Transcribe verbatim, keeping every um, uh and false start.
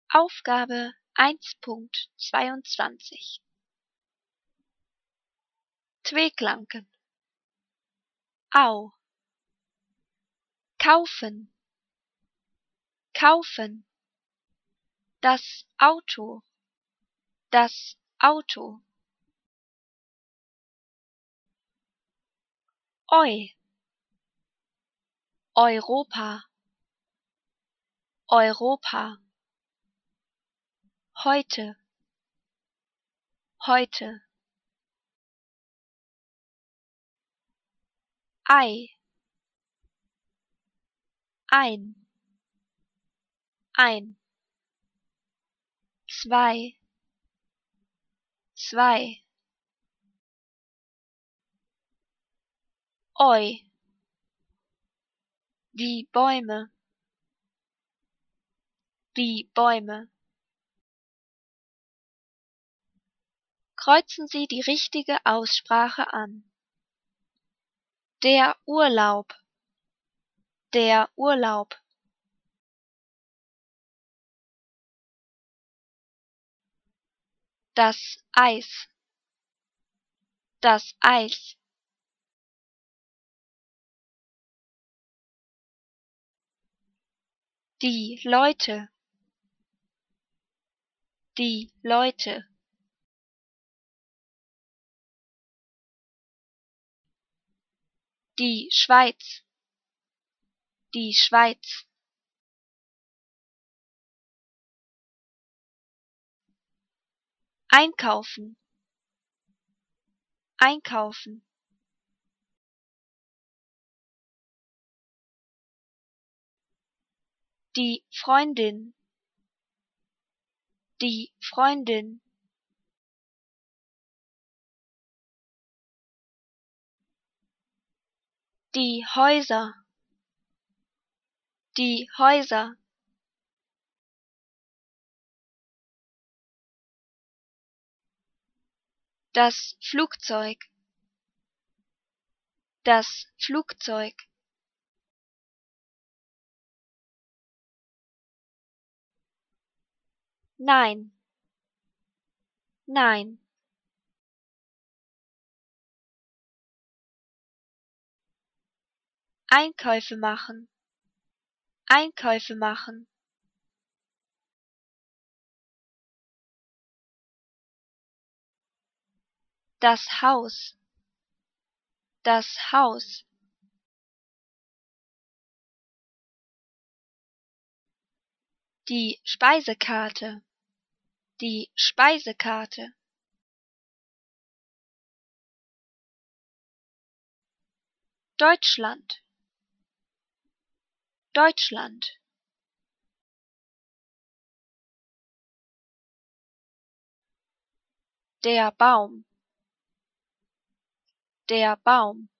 Aufgabe eins Punkt zweiundzwanzig. Tweeklanken. Au. Kaufen. Kaufen. Das Auto. Das Auto. Eu. Europa. Europa. Heute. Heute. Ei. Ein. Ein. Zwei. Zwei. Eu. Die Bäume. Die Bäume. Kreuzen Sie die richtige Aussprache an. Der Urlaub. Der Urlaub. Das Eis. Das Eis. Die Leute. Die Leute. Die Schweiz. Die Schweiz. Einkaufen. Einkaufen. Die Freundin. Die Freundin. Die Häuser. Die Häuser. Das Flugzeug. Das Flugzeug. Nein. Nein. Einkäufe machen. Einkäufe machen. Das Haus. Das Haus. Die Speisekarte. Die Speisekarte. Deutschland. Deutschland. Der Baum. Der Baum.